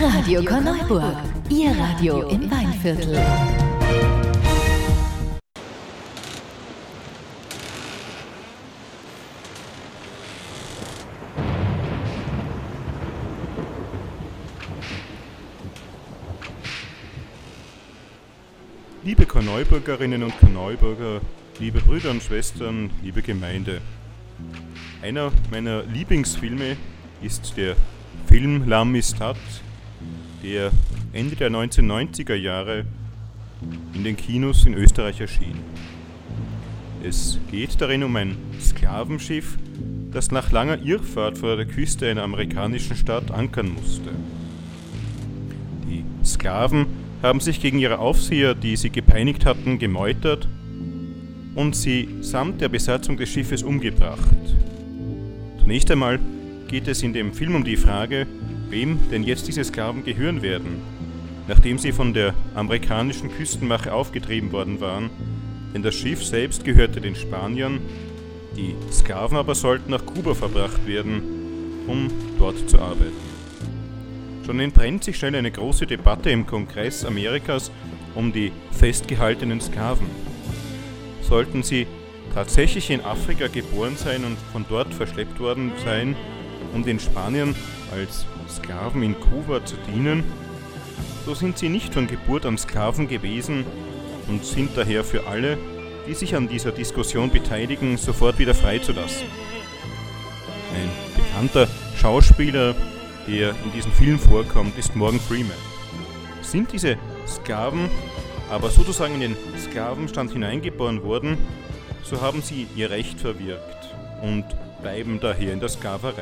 Radio Korneuburg, Ihr Radio im Weinviertel. Liebe Korneuburgerinnen und Korneuburger, liebe Brüder und Schwestern, liebe Gemeinde. Einer meiner Lieblingsfilme ist der Film L'Amistad, der Ende der 1990er Jahre in den Kinos in Österreich erschien. Es geht darin um ein Sklavenschiff, das nach langer Irrfahrt vor der Küste einer amerikanischen Stadt ankern musste. Die Sklaven haben sich gegen ihre Aufseher, die sie gepeinigt hatten, gemeutert und sie samt der Besatzung des Schiffes umgebracht. Zunächst einmal geht es in dem Film um die Frage, wem denn jetzt diese Sklaven gehören werden, nachdem sie von der amerikanischen Küstenwache aufgetrieben worden waren, denn das Schiff selbst gehörte den Spaniern, die Sklaven aber sollten nach Kuba verbracht werden, um dort zu arbeiten. Schon entbrennt sich schnell eine große Debatte im Kongress Amerikas um die festgehaltenen Sklaven. Sollten sie tatsächlich in Afrika geboren sein und von dort verschleppt worden sein, um den Spaniern als Sklaven in Kuba zu dienen, so sind sie nicht von Geburt an Sklaven gewesen und sind daher für alle, die sich an dieser Diskussion beteiligen, sofort wieder freizulassen. Ein bekannter Schauspieler, der in diesem Film vorkommt, ist Morgan Freeman. Sind diese Sklaven aber sozusagen in den Sklavenstand hineingeboren worden, so haben sie ihr Recht verwirkt und bleiben daher in der Sklaverei.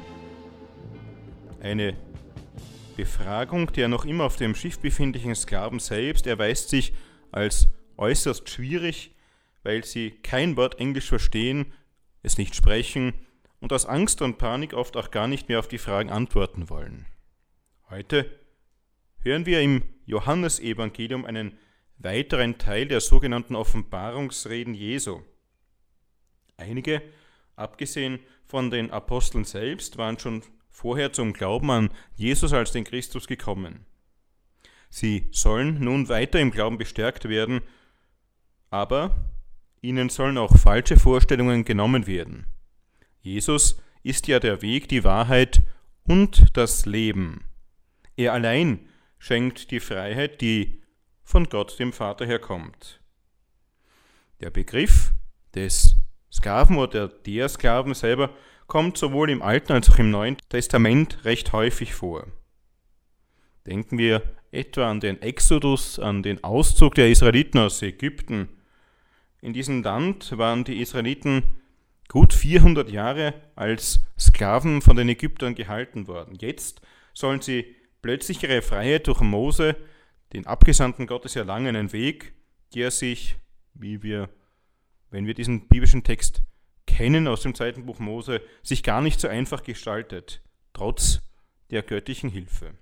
Eine Befragung der noch immer auf dem Schiff befindlichen Sklaven selbst erweist sich als äußerst schwierig, weil sie kein Wort Englisch verstehen, es nicht sprechen und aus Angst und Panik oft auch gar nicht mehr auf die Fragen antworten wollen. Heute hören wir im Johannesevangelium einen weiteren Teil der sogenannten Offenbarungsreden Jesu. Einige, abgesehen von den Aposteln selbst, waren schon vorher zum Glauben an Jesus als den Christus gekommen. Sie sollen nun weiter im Glauben bestärkt werden, aber ihnen sollen auch falsche Vorstellungen genommen werden. Jesus ist ja der Weg, die Wahrheit und das Leben. Er allein schenkt die Freiheit, die von Gott, dem Vater, herkommt. Der Begriff des Sklaven oder der Sklaven selber kommt sowohl im Alten als auch im Neuen Testament recht häufig vor. Denken wir etwa an den Exodus, an den Auszug der Israeliten aus Ägypten. In diesem Land waren die Israeliten gut 400 Jahre als Sklaven von den Ägyptern gehalten worden. Jetzt sollen sie plötzlich ihre Freiheit durch Mose, den Abgesandten Gottes, erlangen, einen Weg, der sich, wenn wir diesen biblischen Text kennen aus dem zweiten Buch Mose, sich gar nicht so einfach gestaltet, trotz der göttlichen Hilfe.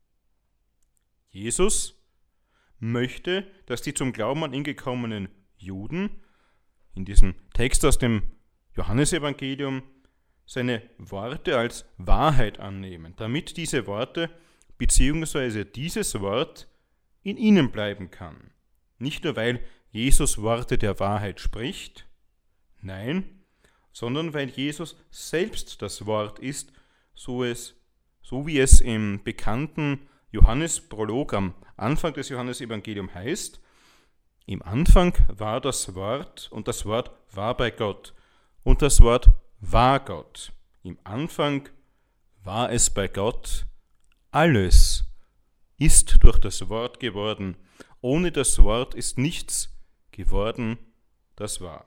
Jesus möchte, dass die zum Glauben an ihn gekommenen Juden in diesem Text aus dem Johannesevangelium seine Worte als Wahrheit annehmen, damit diese Worte bzw. dieses Wort in ihnen bleiben kann. Nicht nur, weil Jesus Worte der Wahrheit spricht, nein, sondern weil Jesus selbst das Wort ist, so wie es im bekannten Johannesprolog am Anfang des Johannesevangeliums heißt: Im Anfang war das Wort und das Wort war bei Gott und das Wort war Gott. Im Anfang war es bei Gott. Alles ist durch das Wort geworden. Ohne das Wort ist nichts geworden, das war.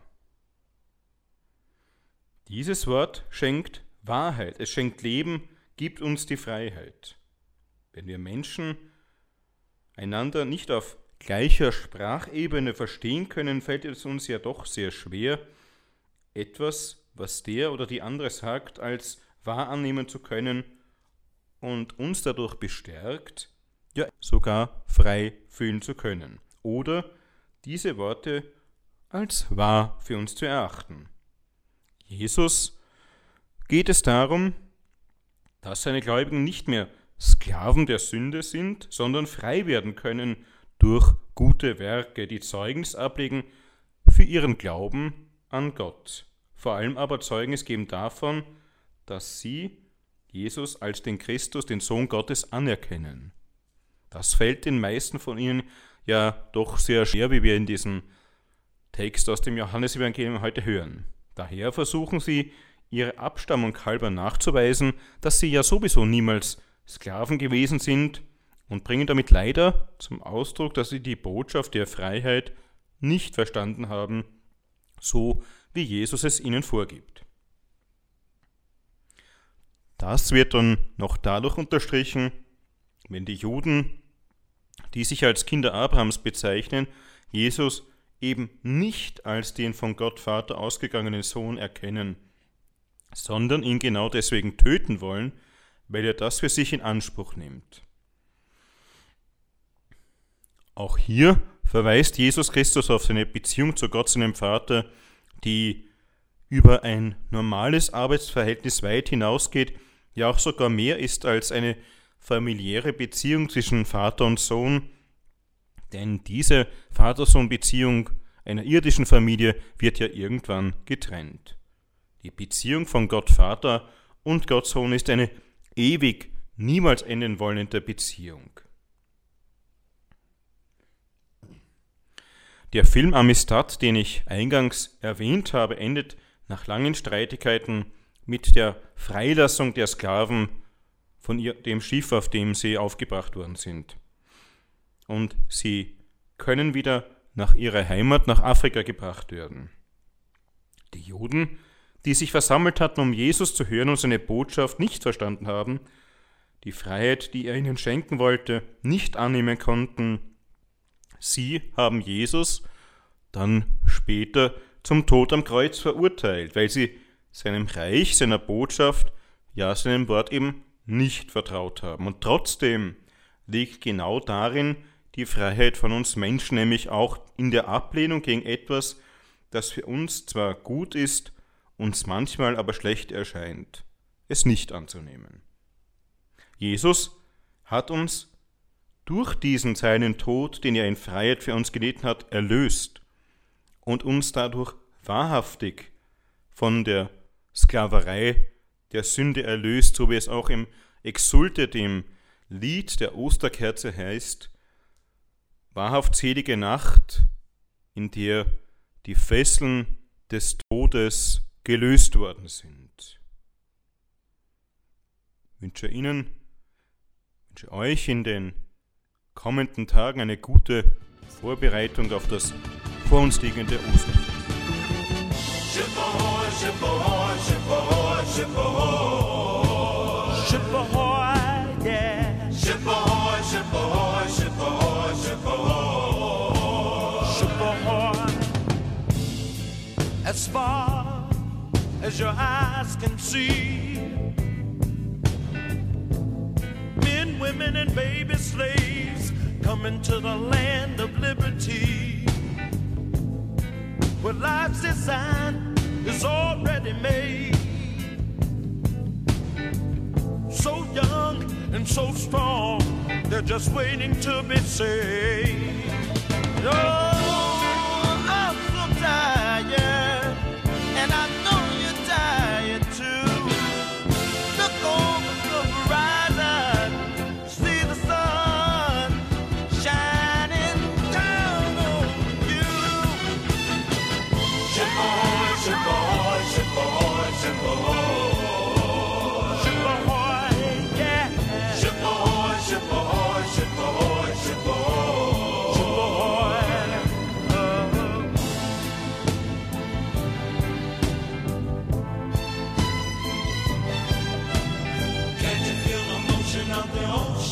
Dieses Wort schenkt Wahrheit, es schenkt Leben, gibt uns die Freiheit. Wenn wir Menschen einander nicht auf gleicher Sprachebene verstehen können, fällt es uns ja doch sehr schwer, etwas, was der oder die andere sagt, als wahr annehmen zu können und uns dadurch bestärkt, ja sogar frei fühlen zu können. Oder diese Worte als wahr für uns zu erachten. Jesus geht es darum, dass seine Gläubigen nicht mehr Sklaven der Sünde sind, sondern frei werden können durch gute Werke, die Zeugnis ablegen für ihren Glauben an Gott. Vor allem aber Zeugnis geben davon, dass sie Jesus als den Christus, den Sohn Gottes, anerkennen. Das fällt den meisten von ihnen ja doch sehr schwer, wie wir in diesem Text aus dem Johannesevangelium heute hören. Daher versuchen sie, ihre Abstammung halber nachzuweisen, dass sie ja sowieso niemals Sklaven gewesen sind und bringen damit leider zum Ausdruck, dass sie die Botschaft der Freiheit nicht verstanden haben, so wie Jesus es ihnen vorgibt. Das wird dann noch dadurch unterstrichen, wenn die Juden, die sich als Kinder Abrahams bezeichnen, Jesus eben nicht als den von Gott Vater ausgegangenen Sohn erkennen, sondern ihn genau deswegen töten wollen, weil er das für sich in Anspruch nimmt. Auch hier verweist Jesus Christus auf seine Beziehung zu Gott, seinem Vater, die über ein normales Arbeitsverhältnis weit hinausgeht, ja auch sogar mehr ist als eine familiäre Beziehung zwischen Vater und Sohn, denn diese Vater-Sohn-Beziehung einer irdischen Familie wird ja irgendwann getrennt. Die Beziehung von Gott Vater und Gott Sohn ist eine ewig, niemals enden wollende Beziehung. Der Film Amistad, den ich eingangs erwähnt habe, endet nach langen Streitigkeiten mit der Freilassung der Sklaven von dem Schiff, auf dem sie aufgebracht worden sind. Und sie können wieder nach ihrer Heimat, nach Afrika gebracht werden. Die Juden, die sich versammelt hatten, um Jesus zu hören und seine Botschaft nicht verstanden haben, die Freiheit, die er ihnen schenken wollte, nicht annehmen konnten, sie haben Jesus dann später zum Tod am Kreuz verurteilt, weil sie seinem Reich, seiner Botschaft, ja seinem Wort eben nicht vertraut haben. Und trotzdem liegt genau darin die Freiheit von uns Menschen, nämlich auch in der Ablehnung gegen etwas, das für uns zwar gut ist, uns manchmal aber schlecht erscheint, es nicht anzunehmen. Jesus hat uns durch diesen seinen Tod, den er in Freiheit für uns gelitten hat, erlöst und uns dadurch wahrhaftig von der Sklaverei der Sünde erlöst, so wie es auch im Exulte, dem Lied der Osterkerze heißt, wahrhaft selige Nacht, in der die Fesseln des Todes gelöst worden sind. Ich wünsche euch in den kommenden Tagen eine gute Vorbereitung auf das vor uns liegende Osterfest. Ship ahoy, ship ahoy, ship ahoy, ship ahoy. Ship ahoy, yeah. Ship ahoy, ship ahoy, ship ahoy, ship ahoy. Ship ahoy. As far as your eyes can see, men, women, and baby slaves coming to the land of liberty, where life's design is already made. So young and so strong, they're just waiting to be saved. Oh, I'm so tired, and I know you're tired too. Look over the horizon, see the sun shining down on you. Ship ahoy, ship ahoy, ship ahoy, ship ahoy. Ship ahoy, yeah. Ship ahoy, ship ahoy, ship ahoy, ship ahoy. Ship ahoy. Can't you feel the motion of the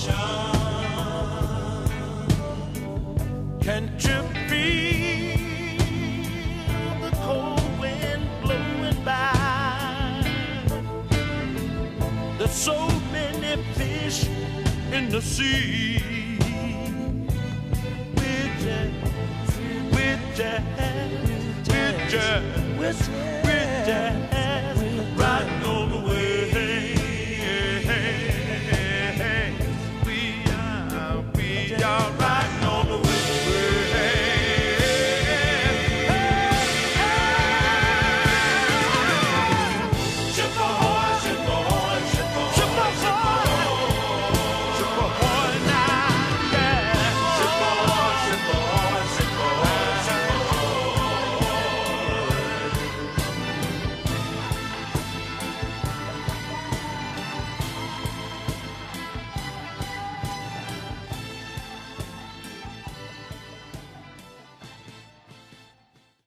ocean? Can't you feel the cold wind blowing by? There's so many fish in the sea. With you, with you, with you.